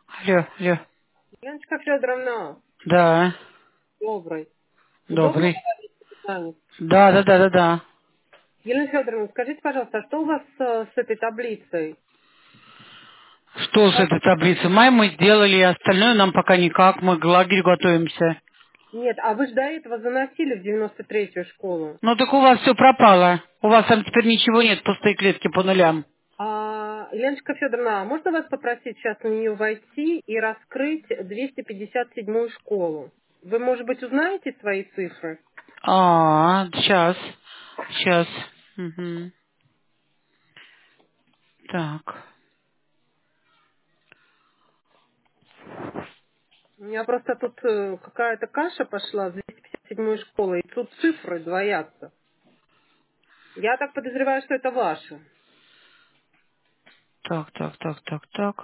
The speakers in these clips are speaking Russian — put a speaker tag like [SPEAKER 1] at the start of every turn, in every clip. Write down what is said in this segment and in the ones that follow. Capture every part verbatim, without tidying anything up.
[SPEAKER 1] Алло, алло.
[SPEAKER 2] Леночка Федоровна,
[SPEAKER 1] Да,
[SPEAKER 2] добрый. Удобно
[SPEAKER 1] добрый.
[SPEAKER 2] говорить с вами?
[SPEAKER 1] Да, да, да, да, да.
[SPEAKER 2] Елена Федоровна, скажите, пожалуйста, а что у вас э, с этой таблицей?
[SPEAKER 1] Что с
[SPEAKER 2] Как-
[SPEAKER 1] этой таблицы? Май мы сделали, остальное нам пока никак. Мы к лагерю готовимся.
[SPEAKER 2] Нет, а вы же до этого заносили в девяносто третью школу.
[SPEAKER 1] Ну так у вас все пропало. У вас там теперь ничего нет, пустые клетки по нулям.
[SPEAKER 2] А, Леночка Федоровна, а можно вас попросить сейчас на нее войти и раскрыть двести пятьдесят седьмую школу? Вы, может быть, узнаете свои цифры?
[SPEAKER 1] А, сейчас, сейчас. Мгм. Так.
[SPEAKER 2] У меня просто тут э, какая-то каша пошла с двести пятьдесят седьмой школой, и тут цифры двоятся. Я так подозреваю, что это ваши.
[SPEAKER 1] Так, так, так, так, так.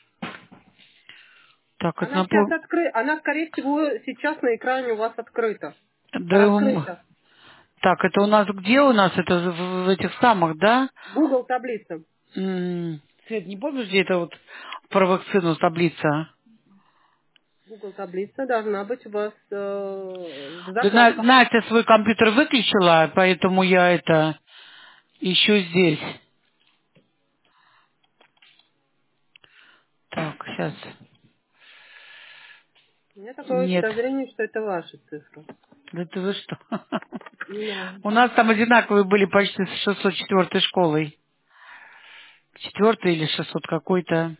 [SPEAKER 1] Так, это
[SPEAKER 2] Она сейчас
[SPEAKER 1] напом...
[SPEAKER 2] открыта, она, скорее всего, сейчас на экране у вас открыта.
[SPEAKER 1] Да, м,
[SPEAKER 2] Раскрыта.
[SPEAKER 1] так, это у нас где у нас? Это в в этих самых, да?
[SPEAKER 2] Google таблица.
[SPEAKER 1] М, Свет, не помнишь, где это вот про вакцину таблица?
[SPEAKER 2] Google таблица должна быть у вас э, в
[SPEAKER 1] Да На-
[SPEAKER 2] закладках.
[SPEAKER 1] Настя свой компьютер выключила, поэтому я это ищу здесь. Так, сейчас.
[SPEAKER 2] У меня такое
[SPEAKER 1] Нет.
[SPEAKER 2] подозрение, что это ваши цифры.
[SPEAKER 1] Да ты вы что?
[SPEAKER 2] Да.
[SPEAKER 1] У нас там одинаковые были почти с шестьсот четвёртой школой. Четвертый или шестьсот какой-то.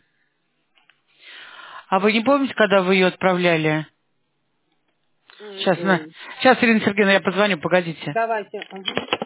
[SPEAKER 1] А вы не помните, когда вы ее отправляли? Сейчас, на...
[SPEAKER 2] М-м.
[SPEAKER 1] Сейчас, Ирина Сергеевна, я позвоню, погодите.
[SPEAKER 2] Давайте. Ага.